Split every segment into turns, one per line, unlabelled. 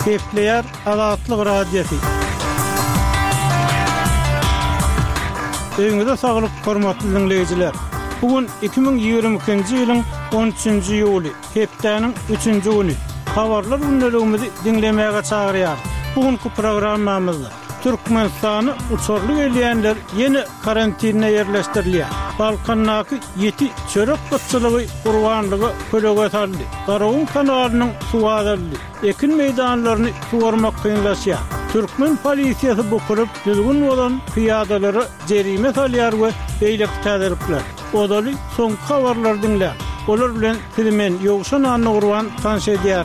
Kepler Azatlyk Radiosu. Öňüňizde saglyk, hormatly dinleyijiler. Bugün 2022-nji ýylyň 13-nji ýuly, hepdeniň 3-nji güni. Habarlar günneligimizi dinlemäge çagyrýar. Bugünkü programmamyzda Türkmenistany uçurly gelýänler ýene karantinine ýerleşdirilýär. Balkandaky 7 çörek gutçylygy gurbanlygy köleге saldy. Garawun kanalynyň suwazarly, ekin meýdanlaryny suwarmak kynlaşýar. Türkmen polisiýasy bu kurup düzgün bolan piýadalary jerime salýar we beýlek täziripler. Odaly soňky habarlar dinle. Olar bilen filmen ýogşan anny gurban tanşedýär.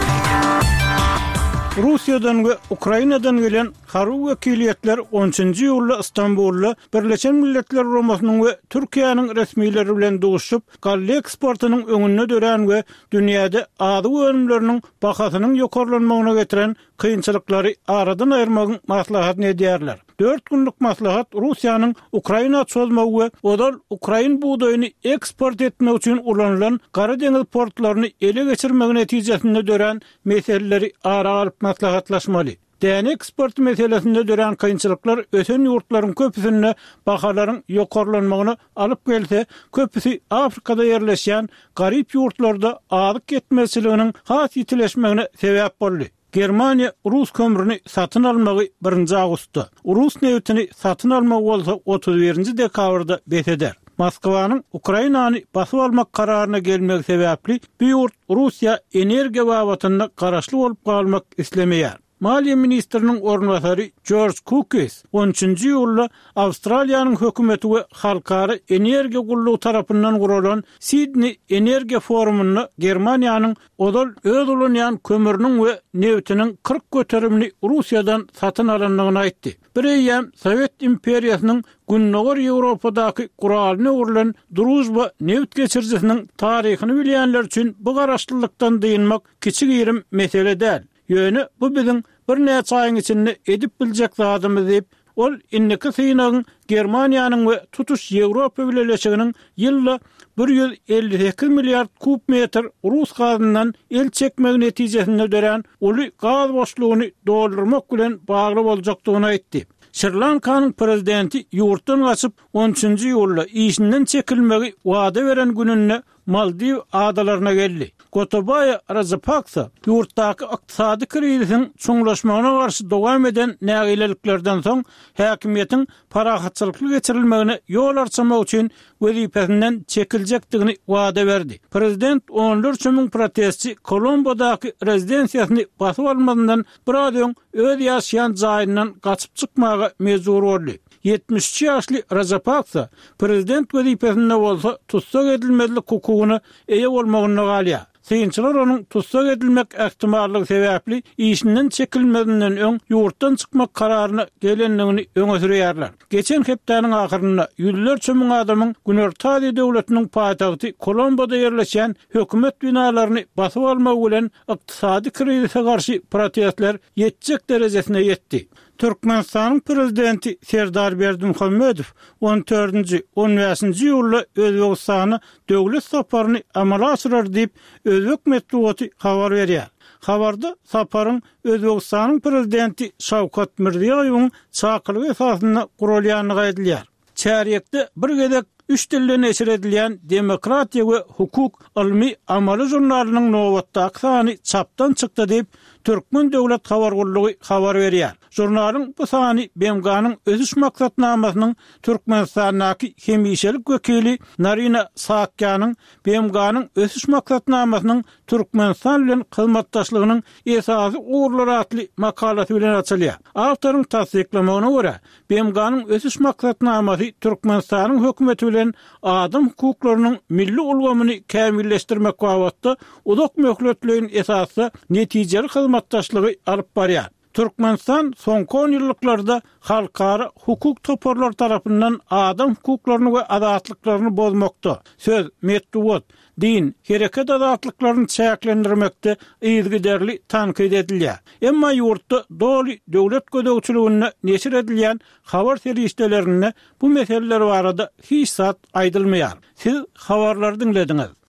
Russiýadan we Ukrainadan gelen harby wekiliýetler 10-njy ýylda Istanbulda Birleşen Milletler Romasynyň we Türkiýanyň resmiýetleri bilen duguşup, gally eksportynyň öňüne dören we dünýäde ady önümleriniň bahasynyň ýokarlanmagyna getiren kynçylyklary aradan aýyrmagyň maslahatyny edýärler. 4 günlük maslahat Russiýanyň Ukraina çözmegi we odal Ukrain buğdaýyny eksport etmek üçin ulanylan Gara deňiz portlaryny ele geçirmegi netijesinde dören meseleleri ara alyp maslahatlaşmaly. Däne eksport meselesinde dören kynçylyklar öten ýurtlaryň köpüsine bahalaryň ýokarlanmagyna alyp gelse, köpüsi Afrikada ýerleşýän garyp ýurtlarda alyk getmesiliginiň has ýitileşmegine sebäp boldy. Germaniya Rus kömürünü satın almagy 1-nji awgustda, Rus neftini satın almagy bolsa 31-nji dekabrda beteder. Moskwanyň Ukrainany basyp almak kararyna gelmegi sebäpli bu ýurt Russiýa energiýa babatyna garaşly bolup galmak islemeýär. Maliýe ministriniň ornwasary George Cookes 13-nji ýylda Awstraliýanyň hökümeti we halkary energiýa gullugy tarapyndan guralan Sydney Energiýa forumuna Germaniýanyň odal öz ulanýan kömüriniň we neftiniň 40 göterimini Russiýadan satyn alanlygyny aýtdy. Bireyem Sovet imperiýasynyň Günnogar Ýewropadaky guralyny urulan Druzhba neft geçirjisiniň taryhyny bilýänler üçin bu garaşlylykdan dyýynmak kiçik ýerim mesele däl. Ýöne bu biziň bir näçe aýyň içinde edip biljek zadymyz diýip, ol inniki synagyň Germaniýanyň we tutuş Ýewropa bileşiginiň ýylda 158 milliard kub metr Rus gazyndan el çekmegi netijesinde dören uly gaz boşlugyny doldurmak bilen bagly boljakdygyny aýtdy. Sri Lankanyň prezidenti ýurtdan gaçyp 13-nji ýylda işinden çekilmegi wada beren gününe Maldiv adalaryna geldi. Gotabaya Rajapaksa ýurtdaky ykdysady krizisiň çoňlaşmagyna garşy dowam eden nägileliklerden soň häkimiýetiň parahatçylykly geçirilmegine ýol açmak üçin wezipesinden çekiljekdigini wada berdi. Prezident 14 ming protestçi Kolombodaky rezidensiýasyny basyp almadan bir öz ýaşaýan jaýyndan gaçyp çykmaga mejbur boldy. 72 ýaşly Rajapaksa prezident wezipesinde bolsa tutsak edilmezlik hukugyny eýe bolmagyny galýar. Synçylar onuň tutsak edilmek ähtimallygy sebäpli işinden çekilmedinden öň ýurtdan çykmak kararyna gelenligini öňe sürýärler. Geçen hepdeniň ahyrynda ýüzlerçe ming adamyň Günertadi döwletiniň paýtagty Kolomboda ýerleşen hökümet binalaryny basyp almak bilen ykdysady krizise garşy protestler ýetjek derejesine ýetdi. Türkmenistanyň prezidenti Serdar Berdimuhammedow 14-nji 15-nji ýylda Özbegistany döwlet saparyny amala aşyrar diýip Özbek medeniýeti habar berýär. Habarda saparyň Özbegistanyň prezidenti Şawkat Mirziýowyň çakyrygy esasynda gurulýanyny aýdylýar. Çärekde bir gezek 3 tilde neşir edilýän Demokratiýa we Hukuk ilmi amaly jurnalynyň nowatdaky sany çapdan çykdy diýip Türkmen döwlet habar gullugy habar berýär. Jurnalyň bu sany BMG'nyň özüş maksatnamasynyň Türkmenistanyň hemişelik wekili Narina Saakýanyň BMG'nyň özüş maksatnamasynyň Türkmenistan bilen hyzmatdaşlygynyň esasy uğurlary atly makalasy bilen açylýar. Awtoryň tasdiklamagyna görä, BMG'nyň özüş maksatnamasy Türkmenistanyň hökümeti bilen adam hukuklarynyň milli ulgamyny kämilleşdirmek wagtynda uzak möhletliğin esasy netijeli hyzmatdaşlygy alyp barýar. Türkmenistan soňky 10 ýyllarda halkara hukuk toporlar tarapyndan adam hukuklaryny we azatlyklaryny bozmakda, söz, metduat, din, hereket azatlyklaryny çäklendirmekde ýygyderli tankyd edilýär. Emma ýurtda doly döwlet gödäwçiligine neşir edilýän habar serişdelerine bu meseleler barada hiç zat aýdylmaýar. Siz habarlary dinlediňiz.